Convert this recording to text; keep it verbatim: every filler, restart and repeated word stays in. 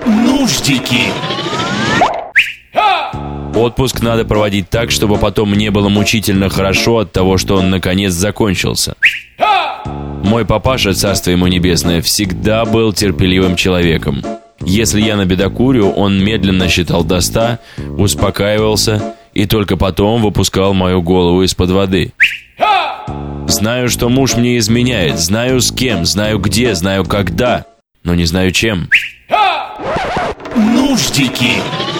Нуждики. Отпуск надо проводить так, чтобы потом не было мучительно хорошо от того, что он наконец закончился. Мой папаша, царство ему небесное, всегда был терпеливым человеком. Если я набедокурю, он медленно считал до ста, успокаивался и только потом выпускал мою голову из-под воды. Знаю, что муж мне изменяет, знаю с кем, знаю где, знаю когда, но не знаю чем. Нуждики.